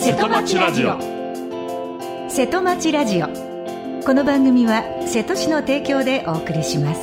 瀬戸町ラジオ。 瀬戸町ラジオ。この番組は瀬戸市の提供でお送りします。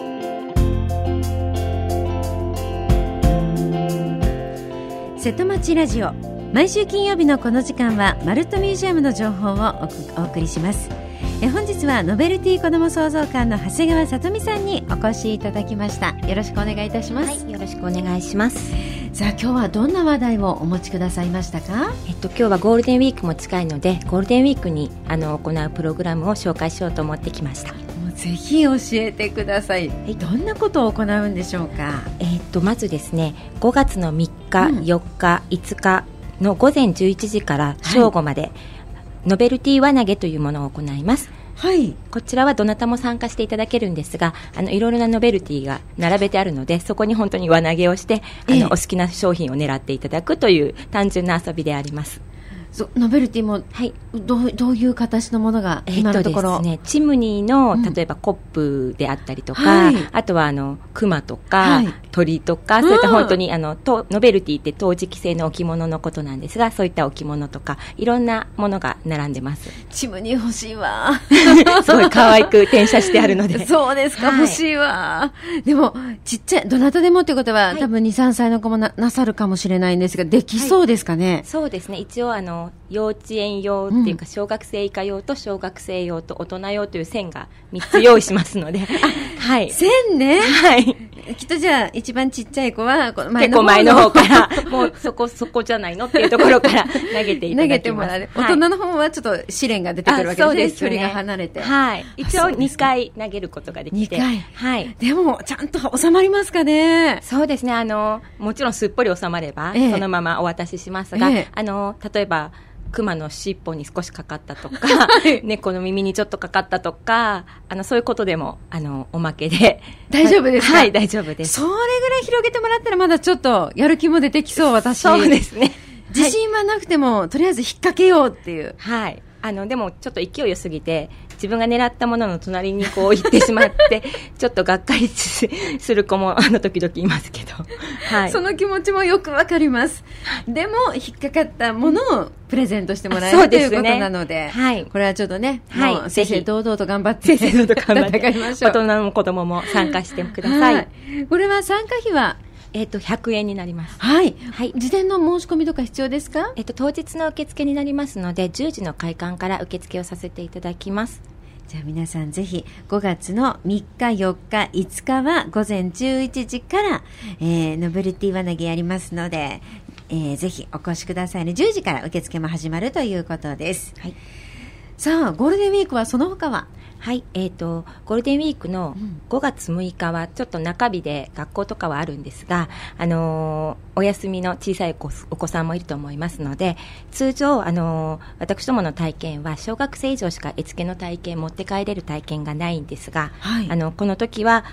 瀬戸町ラジオ、毎週金曜日のこの時間はマルトミュージアムの情報をお送りします。本日はノベルティ子ども創造館の長谷川さとみさんにお越しいただきました。よろしくお願いいたします。 はい、よろしくお願いします。 さあ、今日はどんな話題をお持ちくださいましたか？ 今日はゴールデンウィークも近いので、ゴールデンウィークに行うプログラムを紹介しようと思ってきました。 もうぜひ教えてください。どんなことを行うんでしょうか？ まずですね、5月の3日、4日、5日の午前11時から正午まで、ノベルティ輪投げというものを行います。 はい、 こちらはどなたも参加していただけるんですが、いろいろなノベルティが並べてあるので、そこに本当に輪投げをして、お好きな商品を狙っていただくという単純な遊びであります。 ノベルティも、はい、どういう形のものが今のところ、 ですね、チムニーの例えばコップであったりとか、あとはクマとか、鳥とか、そういった本当にノベルティって陶磁器製の置物のことなんですが、そういった置物とかいろんなものが並んでます。 チムニー欲しいわすごい可愛く転写してあるのでそうですか、欲しいわ。でもちっちゃいどなたでもってことは、多分 2,3 歳の子も なさるかもしれないんですが、できそうですかね？ そうですね、一応幼稚園用っていうか、小学生以下用と小学生用と大人用という線が3つ用意しますのではい、 線ね、 はい、 きっとじゃあ一番ちっちゃい子は結構前の方からもうそこじゃないのっていうところから投げていただきます。 投げてもらう、大人の方はちょっと試練が出てくるわけですね。そうですね、距離が離れて、 はい、一応2回投げることができて、 2回、 はい、 でもちゃんと収まりますかね？ そうですね、もちろんすっぽり収まれば、そのままお渡ししますが、例えば熊の尻尾に少しかかったとか猫の耳にちょっとかかったとか、そういうことでもおまけで大丈夫ですか？ はい、大丈夫です。 それぐらい広げてもらったらまだちょっとやる気も出てきそう。私そうですね、 自信はなくても、とりあえず引っ掛けようっていう、 はい、でもちょっと勢いよすぎて自分が狙ったものの隣にこう行ってしまってちょっとがっかりする子も時々いますけど、はい、 その気持ちもよくわかります。でも引っかかったものをプレゼントしてもらえる、ということなので、はい、これはちょっとね、もう正々堂々と頑張って戦いましょう。 大人も子供も参加してください、はい、 これは参加費は 100円になります。 はい、はい、事前の申し込みとか必要ですか？ 当日の受付になりますので、10時の開館から受付をさせていただきます。 じゃあ皆さんぜひ5月の3日4日5日は午前11時から、ノベルティ輪投げやりますので、ぜひお越しくださいね。10時から受付も始まるということです、はい、さあゴールデンウィークはその他は？ はい、ゴールデンウィークの5月6日はちょっと中日で学校とかはあるんですが、お休みの小さいお子さんもいると思いますので、通常私どもの体験は小学生以上しか絵付けの体験持って帰れる体験がないんですが、はい、この時は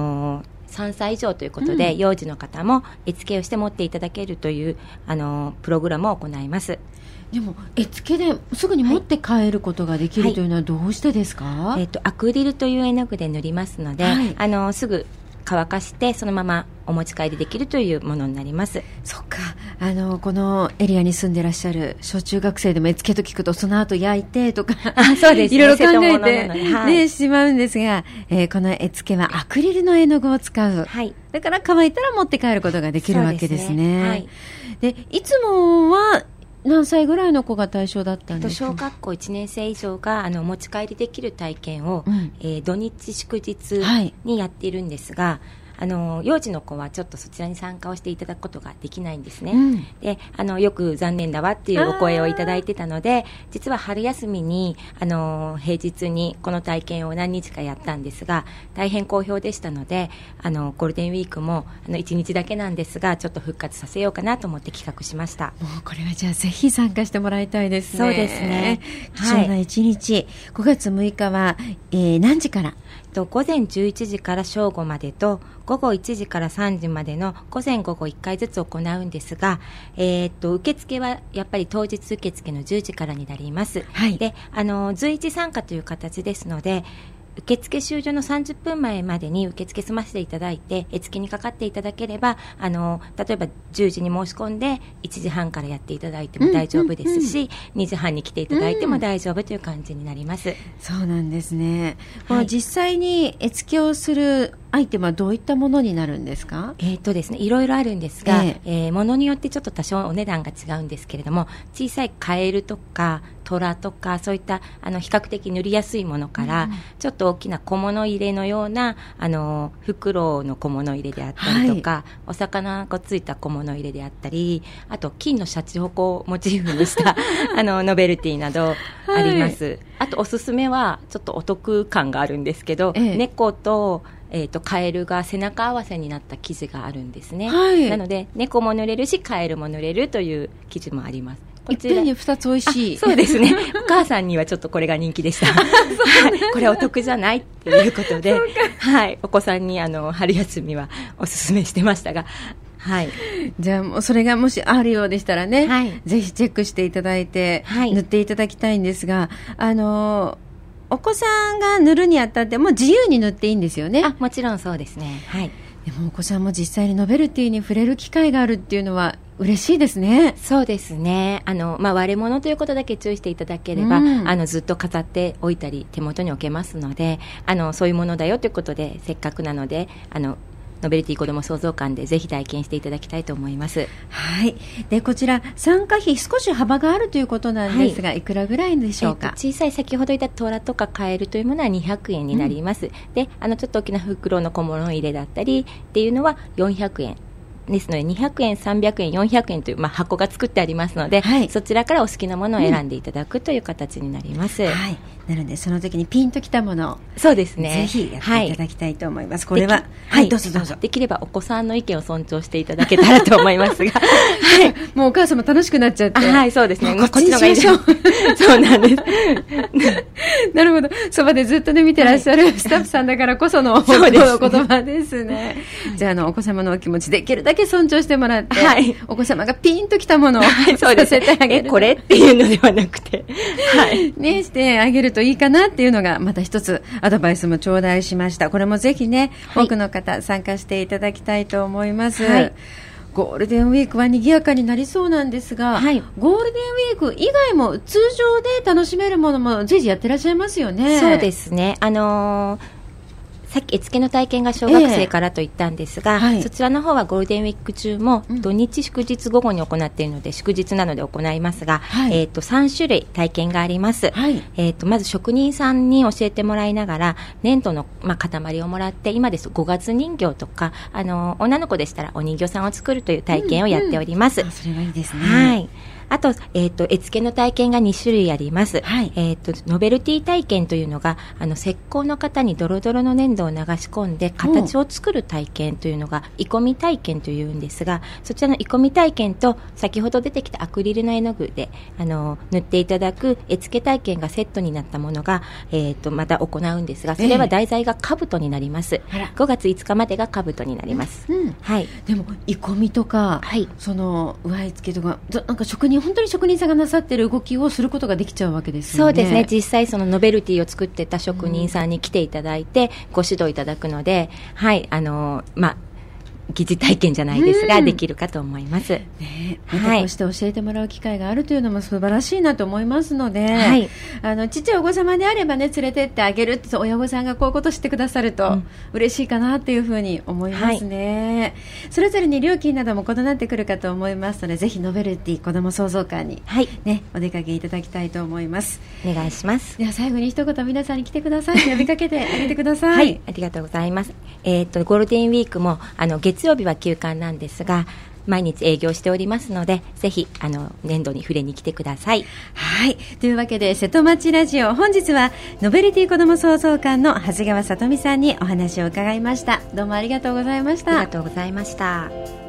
3歳以上ということで、幼児の方も絵付けをして持っていただけるというプログラムを行います。 でも絵付けですぐに持って帰ることができるというのはどうしてですか？ アクリルという絵の具で塗りますので、はい、すぐ乾かしてそのままお持ち帰りできるというものになります。 そっか、このエリアに住んでらっしゃる小中学生でも絵付けと聞くとその後焼いてとかそうです、ね、 いろいろ考えて、 はい、 しまうんですが、この絵付けはアクリルの絵の具を使う、はい、だから乾いたら持って帰ることができるわけですね。はい、でいつもは何歳ぐらいの子が対象だったんですか？ 小学校1年生以上が持ち帰りできる体験を、土日祝日にやっているんですが、幼児の子はちょっとそちらに参加をしていただくことができないんですね、でよく残念だわっていうお声をいただいてたので、実は春休みに平日にこの体験を何日かやったんですが、大変好評でしたのでゴールデンウィークも1日だけなんですがちょっと復活させようかなと思って企画しました。 もうこれはじゃあぜひ参加してもらいたいですね。 そうですね、 貴重な1日、5月6日は、何時から？ 午前11時から正午までと午後1時から3時までの午前午後1回ずつ行うんですが、受付はやっぱり当日受付の10時からになります、はい、で随時参加という形ですので受付終了の30分前までに受付済ませていただいて、絵付けにかかっていただければ、例えば10時に申し込んで1時半からやっていただいても大丈夫ですし、2時半に来ていただいても大丈夫という感じになります。 そうなんですね。実際に絵付けをするアイテムはどういったものになるんですか？ ですね、いろいろあるんですが、ものによってちょっと多少お値段が違うんですけれども、小さいカエルとか虎とかそういった比較的塗りやすいものから、ちょっと大きな小物入れのような袋の小物入れであったりとか、お魚がついた小物入れであったり、あと金のシャチホコをモチーフにしたノベルティなどあります。あとおすすめはちょっとお得感があるんですけど、猫とカエルが背中合わせになった生地があるんですね。なので猫も塗れるしカエルも塗れるという生地もあります。 いっぺんに2つ美味しい。 そうですね。お母さんにはちょっとこれが人気でした。これお得じゃないっていうことで、お子さんに春休みはおすすめしてましたが、 じゃあもうそれがもしあるようでしたらね、ぜひチェックしていただいて、塗っていただきたいんですが、お子さんが塗るにあたっても自由に塗っていいんですよね。 もちろんそうですね。 でもお子さんも実際にノベルティに触れる機会があるっていうのは嬉しいですね。 そうですね。割れ物ということだけ注意していただければ、ずっと飾っておいたり手元に置けますので、そういうものだよということで、せっかくなのでノベルティ子ども創造館でぜひ体験していただきたいと思います。 でこちら参加費少し幅があるということなんですが、いくらぐらいでしょうか？ 小さい先ほど言ったトラとかカエルというものは200円になります。でちょっと大きな袋の小物入れだったりっていうのは400円ですので、200円、300円、400円という、箱が作ってありますので、そちらからお好きなものを選んでいただくという形になります。 なのでその時にピンときたものをそうですね、 ぜひやっていただきたいと思います。これはどうぞどうぞ。 できればお子さんの意見を尊重していただけたらと思いますがもうお母様楽しくなっちゃって、 そうですね、 こっちの方がいいでしょうそうなんですなるほど。そばでずっと見てらっしゃるスタッフさんだからこそのお言葉ですね。じゃあお子様のお気持ちできるだけ尊重してもらって、お子様がピンときたものをさせてあげる、 これっていうのではなくてしてあげるといいかなっていうのがまた一つアドバイスも頂戴しました。これもぜひね、多くの方参加していただきたいと思います。ゴールデンウィークは賑やかになりそうなんですが、ゴールデンウィーク以外も通常で楽しめるものも随時やってらっしゃいますよね。 そうですね。さっき絵付けの体験が小学生からと言ったんですが、そちらの方はゴールデンウィーク中も土日祝日午後に行っているので、祝日なので行いますが、3種類体験があります。まず職人さんに教えてもらいながら粘土の、塊をもらって、今ですと5月人形とか女の子でしたらお人形さんを作るという体験をやっております。 それはいいですね。 あと、絵付けの体験が2種類あります。ノベルティ体験というのが、石膏の型にドロドロの粘土を流し込んで形を作る体験というのが、鋳込み体験というんですが、そちらの鋳込み体験と、先ほど出てきたアクリルの絵の具で、塗っていただく絵付け体験がセットになったものが、また行うんですが、それは題材が兜になります。5月5日までが兜になります。 でも、鋳込みとか、その、上絵付けとか、なんか本当に職人さんがなさっている動きをすることができちゃうわけですよね。 そうですね。実際そのノベルティを作ってた職人さんに来ていただいて、ご指導いただくので、疑似体験じゃないですが、できるかと思います。 またこうして教えてもらう機会があるというのも素晴らしいなと思いますので、ちっちゃいお子様であればね、連れてってあげるって親御さんがこういうことをしてくださると嬉しいかなっていうふうに思いますね。それぞれに料金なども異なってくるかと思いますので、ぜひノベルティ子ども創造館に、お出かけいただきたいと思います。 お願いします。 では最後に一言皆さんに来てください。呼びかけてあげてください。 ありがとうございます。ゴールデンウィークも月曜日は休館なんですが、毎日営業しておりますので、ぜひ年度に触れに来てください。 というわけで瀬戸町ラジオ、本日はノベルティ子ども創造館の長谷川さとみさんにお話を伺いました。どうもありがとうございました。 ありがとうございました。